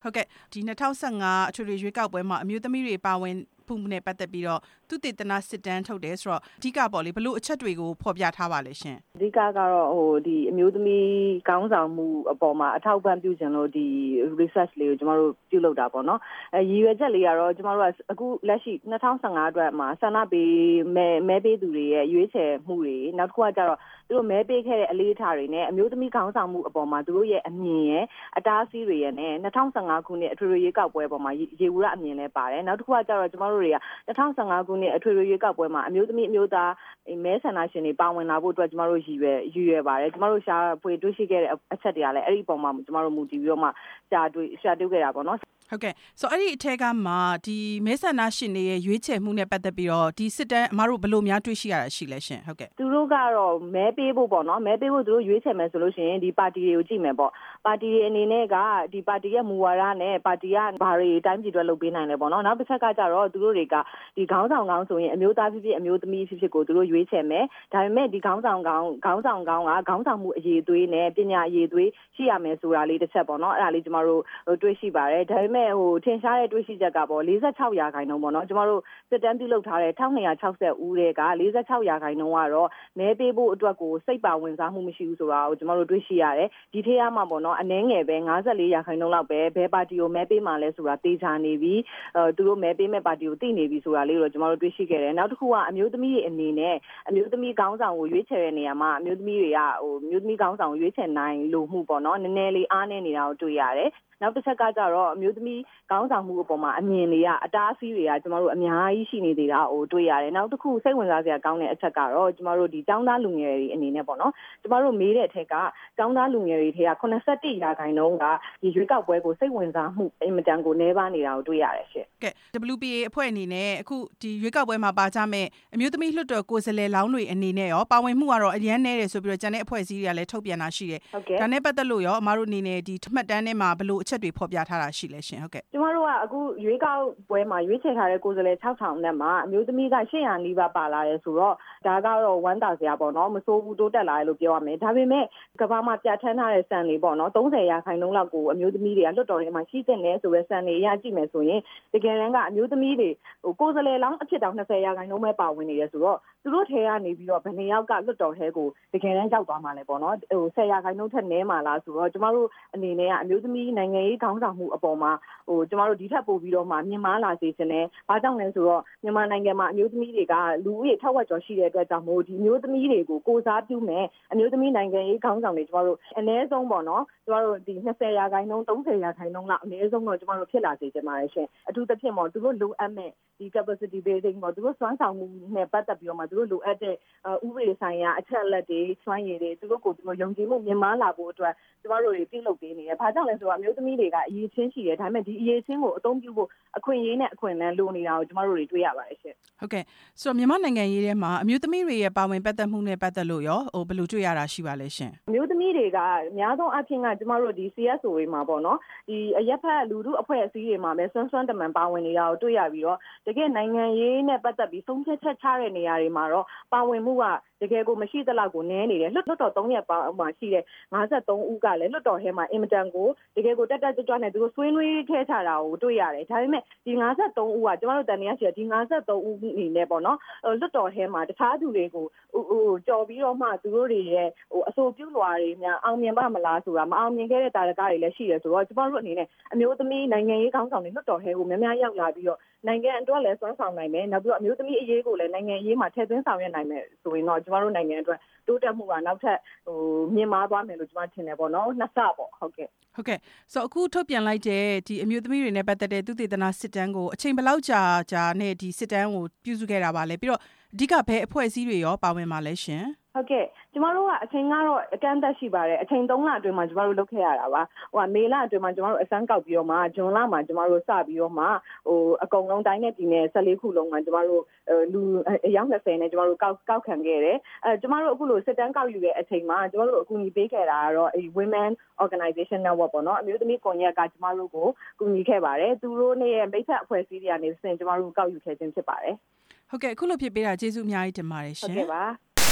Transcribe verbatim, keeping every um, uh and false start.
ဟုတ်ကဲ့ဒီ၂၀၁၅အထွေထွေရွေးကောက်ပွဲမှာအမျိုးသမီးတွေပါဝင်မှုနဲ့ပတ်သက်ပြီးတော့သူတည်တနာစစ်တမ်းထုတ်တယ်ဆိုတော့အဓိကပေါ့လေဘလို့အချက်တွေကိုဖော်ပြထားပါလဲရှင်အဓိကကတော့ဟိုဒီအမျိုးသမီးကောင်းဆောင်မှုအပေါ်မှာအထောက်ပံ့ပြုခြင်းလို့ဒီ research လေးကိုကျမတို့ပြုလုပ်တာပေါ့နော်အဲရည်ရွယ်ချက်လေးကတော့ကျမတို့ကအခုလက်ရှိ၂၀၁၅အတွက်မှာဆန္ဒပေးမဲမဲပေးသူတွေရဲ့ရွေးချယ်မှုတွေနောက်တစ်ခုကကျတော့သူတို့မဲပေးခဲ့တဲ့အလေးထားတွေနဲ့အမျိုးသမီးကောင်းဆောင်မှုအပေါ်မှာသူတို့ရဲ့အမြင်ရဲ့အတားအဆီးတွေရဲ့နဲ့၂၀၁၅ခုနှစ်အထွေထွေရွေးကောက်ပွဲပေါ်မှာရေဝရအမြင်လဲပါတယ်နောက်တစ်ခုကကျတော့ကျမတို့တွေက၂၀၁၅ခုနှစ်အထွေထွေရွေးကောက်ပွဲမှာအမျိုးသမီးအမျိုးသားမဲဆန္ဒရှင်တွေပါဝင်လာဖို့အတွက်ကျမတို့ရည်ရွယ်ရည်ရွယ်ပါတယ်ကျမတို့ရှာဖွေတွေ့ရှိခဲ့တဲ့အချက်တွေကလည်းအဲ့ဒီအပေါ်မှာကျမတို့မူတည်ပြီးတော့မှရှာတွေ့ရှာတွေ့ခဲ့တာပေါ့နော်ဟုတ်ကဲ့ဆိုအဲ့ဒီအထက်ကမှဒီမဲဆန္ဒရှင်တွေရဲ့ရွေးချယ်မှုနဲ့ပတ်သက်ပြီးတော့ဒီစစ်တမ်းအမတို့ဘယ်လိုများတွေ့ရှိရတာရှိလဲရှင်ဟုတ်ကဲ့သူတို့ကတော့မဲပေးဖို့ပေါ့နော်မဲပေးဖို့သူတို့ရွေးချယ်မယ်ဆိုလို့ရှိရင်ဒီပါတီတွေကိုကြည့်မယ်ပေါ့ပါတီတွေအနေနဲ့ကဒီပါတီရဲ့မူဝါဒနဲ့ပါတီကဘာတွေတိုင်းပြည်အတွက်လုပ်ပေးနိုင်လဲပေါ့နော်နောက်တစ်ချက်ကကြတော့သူတို့တွေကဒီခေါင်းဆောင်ကောင်းဆိုရင်အမျိုးသားဖြစ်ဖြစ်အမျိုးသမီးဖြစ်ဖြစ်ကိုသူတို့ရွေးချယ်မယ်ဒါပေမဲ့ဒီခေါင်းဆောင်ကောင်းခေါင်းဆောင်ကောင်းကခေါင်းဆောင်မှုအရေးသွေးနဲ့ပညာအရေးသွေးရှိရမယ်ဆိုတာလေးတစ်ချက်ပေါ့နော်အဲ့ဒါလေးကျမတို့တွေ့ရှိပါတယ်ဒါပေမဲ့ဟိုထင်ရှားတဲ့တွေ့ရှိချက်ကပေါ့၄၆ရာခိုင်နှုန်းပေါ့နော်ကျမတို့စစ်တမ်းပြုလုပ်ထားတဲ့၁၂၆၀ဦးတွေက၄၆ရာခိုင်နှုန်းကတော့မဲပေးဖို့အတွက်ကိုစိတ်ပါဝင်စားမှုမရှိဘူးဆိုတာကိုကျမတို့တွေ့ရှိရတယ်ဒီထက်ရမှာပေါ့နော်အနည်းငယ်ပဲ၅၄ရာခိုင်နှုန်းလောက်ပဲဘယ်ပါတီကိုမဲပေးမှလဲဆိုတာသိချာနေပြီအဲသူတို့မဲပေးမဲ့ပါတီကိုသိနေပြီဆိုတာလေးတော့ကျမတို့တွေ့ရှိခဲ့တယ်နောက်တစ်ခုကအမျိုးသမီးတွေအနေနဲ့အမျိုးသမီးခေါင်းဆောင်ကိုရွေးချယ်တဲ့နေရာမှာအမျိုးသမီးတွေကဟိုအမျိုးသမီးခေါင်းဆောင်ကိုရွေးချယ်နိုင်လို့မှုပေါ့နော်နည်းနည်းလေးအားနည်းနေတာကိုတွေ့ရတယ်နောက်တစ်ချက်ကကြတော့အမျိုးသမီးခေါင်းဆောင်မှုအပေါ်မှာအမြင်တွေကအတားအဆီးတွေကကျမတို့အများကြီးရှိနေသေးတာကိုတွေ့ရတယ်နောက်တစ်ခုစိတ်ဝင်စားစရာကောင်းတဲ့အချက်ကတော့ကျမတို့ဒီចောင်းသားလူငယ်တွေအနေနဲ့ပေါ့နော်ကျမတို့မေးတဲ့အထက်ကចောင်းသားလူငယ်တွေထဲက၈၁ရာခိုင်နှုန်းကဒီရွေးကောက်ပွဲကိုစိတ်ဝင်စားမှုအင်မတန်ကိုနှဲပါနေတာကိုတွေ့ရတယ်ရှင့်ကဲ ဒဘလျူ ပီ အေ အဖွဲ့အနေနဲ့အခုဒီရွေးကောက်ပွဲမှာပါကြမဲ့အမျိုးသမီးလွှတ်တော်ကိုယ်စားလှယ်လောင်းတွေအနေနဲ့ရောပါဝင်မှုကတော့အရန်နည်းတယ်ဆိုပြီးတော့ကျန်တဲ့အဖွဲ့အစည်းတွေကလည်းထုတ်ပြန်တာရှိတယ်ဒါနဲ့ပတ်သက်လို့ရောအမတို့အနေနဲ့ဒီထမှတ်တမ်းထဲမှာဘယ်လိုအချက်တွေဖော်ပြထားတာရှိလဲရှင်ဟုတ်ကဲ့ကျမတို့ကအခုရွေးကောက်ပွဲမှာရွေးချယ်ထားတဲ့ကိုယ်စားလှယ်၆ထောင်နဲ့မှာအမျိုးသမီးက၈ရာနီးပါးပါလာတယ်ဆိုတော့ဒါကတော့ဝမ်းသာစရာပေါ့နော်မစိုးဘူးတိုးတက်လာတယ်လို့ပြောရမယ်ဒါပေမဲ့ကမ္ဘာမှာပြဋ္ဌာန်းထားတဲ့စံတွေပေါ့နော်၃၀ရာခိုင်နှုန်းလောက်ကိုအမျိုးသမီးတွေကလွှတ်တော်ထဲမှာရှိတဲ့နယ်ဆိုတဲ့စံတွေရကြည့်မယ်ဆိုရင်တကယ်တမ်းကအမျိုးသမီးတွေဟိုကိုယ်စားလှယ်လောင်းအဖြစ်တောင်၂၀ရာခိုင်နှုန်းပဲပါဝင်နေတယ်ဆိုတော့သူတို့ထဲကနေပြီးတော့ဘယ်နှယောက်ကလွှတ်တော်ထဲကိုတကယ်တမ်းရောက်သွားမှာလဲပေါ့နော်ဟို၁၀ရာခိုင်နှုန်းထက်နည်းမှာလားဆိုတော့ကျမတို့အနေနဲ့ကအမျိုးသမီးနိုင်ငံရေးခေါင်းဆောင်မှုအပေါ်မှာဟိုကျမတို့ဒီထက်ပိုပြီးတော့မှမြင်မာလာစေချင်တယ်။ဘာကြောင့်လဲဆိုတော့မြန်မာနိုင်ငံမှာအမျိုးသမီးတွေကလူဦးရေထက်ဝက်ကျော်ရှိတဲ့အတွက်ကြောင့်မို့ဒီမျိုးသမီးတွေကိုကိုစားပြုမယ်အမျိုးသမီးနိုင်ငံရေးခေါင်းဆောင်တွေကျမတို့အနည်းဆုံးပေါ့နော်ကျမတို့ဒီ၂၀ရာခိုင်နှုန်း၃၀ရာခိုင်နှုန်းလောက်အနည်းဆုံးတော့ကျမတို့ဖြစ်လာစေချင်ပါတယ်ရှင်။အထူးသဖြင့်ပေါ့သူတို့လိုအပ်မဲ့ဒီ capacity building ပေါ့သူတို့စွမ်းဆောင်မှုနဲ့ပတ်သက်ပြီးတော့မှသူတို့လိုအပ်တဲ့ဥပဒေဆိုင်ရာအချက်အလက်တွေစွမ်းရည်တွေသူတို့ကိုသူတို့ယုံကြည်မှုမြင့်မားလာဖို့အတွက်ကျမတို့တွေပြုလုပ်ပေးနေတယ်။ဘာကြောင့်လဲဆိုတော့အမျိုးသမီးတွေကအရေးချင်းရှိတယ်ဒါပေမဲ့ဒီအရေးချင်းကိုအသုံးပြုဖို့အခွင့်အရေးနဲ့အခွင့်အလမ်းလိုနေတာကိုကျမတို့တွေတွေ့ရပါတယ်ရှင်ဟုတ်ကဲ့ဆိုတော့မြန်မာနိုင်ငံရေးထဲမှာအမျိုးသမီးတွေရဲ့ပါဝင်ပတ်သက်မှုနဲ့ပတ်သက်လို့ရောဟိုဘယ်လိုတွေ့ရတာရှိပါလဲရှင်အမျိုးသမီးတွေကအများဆုံးအဖြစ်ကကျမတို့ဒီ စီ အက်စ် အို တွေမှာပေါ့နော်ဒီအရက်ဖက်လူထုအဖွဲ့အစည်းတွေမှာပဲဆွမ်းဆွမ်းတမန်ပါဝင်နေတာကိုတွေ့ရပြီးတော့တကယ်နိုင်ငံရေးနဲ့ပတ်သက်ပြီးဆုံးဖြတ်ချက်ချတဲ့နေရာတွေမှာတော့ပါဝင်မှုကတကယ်ကိုမရှိသလောက်ကိုနည်းနေတယ်လွှတ်တော်၃ရက်ပါမှာရှိတဲ့၅၃ဦးကလည်းလွှတ်တော်ထဲမှာအင်မတန်ကိုတကယ်ကိုတက်တက်ကြွကြွနဲ့သူတို့ဆွေးနွေးထဲချတာကိုတွေ့ရတယ်ဒါပေမဲ့ဒီ၅၃ဦးကကျမတို့တန်တရားရှိတဲ့ဒီ၅၃ဦးအနေနဲ့ပေါ့နော်လွှတ်တော်ထဲမှာတခြားသူတွေကိုဟိုကြော်ပြီးတော့မှသူတို့တွေရဲ့ဟိုအဆိုပြုလွှာတွေများအောင်မြင်ပါမလားဆိုတာမအောင်မြင်ခဲ့တဲ့တာရကတွေလည်းရှိတယ်ဆိုတော့ကျမတို့အနေနဲ့အမျိုးသမီးနိုင်ငံရေးခေါင်းဆောင်တွေလွှတ်တော်ထဲကိုများများရောက်လာပြီးတော့နိုင်ငံအတွက်လည်းစွမ်းဆောင်နိုင်မယ်နောက်ပြီးတော့အမျိုးသမီးအရေးကိုလည်းနိုင်ငံရေးမှာထည့်သွင်းဆောင်ရွက်နိုင်မယ်ဆိုရင်တော့ကျမတို့နိုင်ငံအတွက်တိုးတက်မှုကနောက်ထပ်ဟိုမြင့်မားသွားမယ်လို့ကျမထင်တယ်ပေါ့နော်နှစ်ဆပေါ့ဟုတ်ကဲ့ဟုတ်ကဲ့ဆိုတော့အခုထုတ်ပြန်လိုက်တဲ့ဒီအမျိုးသမီးတွေနဲ့ပတ်သက်တဲ့သုတေသနစစ်တမ်းကိုအချိန်ဘယ်လောက်ကြာကြာနဲ့ဒီစစ်တမ်းကိုပြုစုခဲ့တာပါလဲပြီးတော့အဓိကဘယ်အဖွဲ့အစည်းတွေရောပါဝင်ပါလဲရှင်ဟုတ်ကဲ့ကျမတို့ကအချိန်ကတော့အကန့်အသတ်ရှိပါတယ်အချိန်၃လအတွင်းမှာကျမတို့လုပ်ခဲ့ရတာပါဟိုကမေလအတွင်းမှာကျမတို့အစမ်းကောက်ပြီးတော့မှဇွန်လမှာကျမတို့စပြီးတော့မှဟိုအကုန်လုံးတိုင်းနဲ့ပြည်နယ်၁၄ခုလုံးမှာကျမတို့လူအယောက်၂၀နဲ့ကျမတို့ကောက်ကောက်ခံခဲ့တယ်အဲကျမတို့အခုလိုစစ်တမ်းကောက်ယူတဲ့အချိန်မှာကျမတို့အကူအညီပေးခဲ့တာကတော့အဲ Women Organization Network ပေါ့နော်အမျိုးသမီးကွန်ရက်ကကျမတို့ကိုကူညီခဲ့ပါတယ်သူတို့နဲ့မိတ်ဆက်အဖွဲ့အစည်းတွေကနေစဉ်ကျမတို့ကောက်ယူခဲ့ခြင်းဖြစ်ပါတယ်ဟုတ်ကဲ့အခုလိုဖြစ်ပေးတာကျေးဇူးအများကြီးတင်ပါတယ်ရှင်ဟုတ်ကဲ့ပါ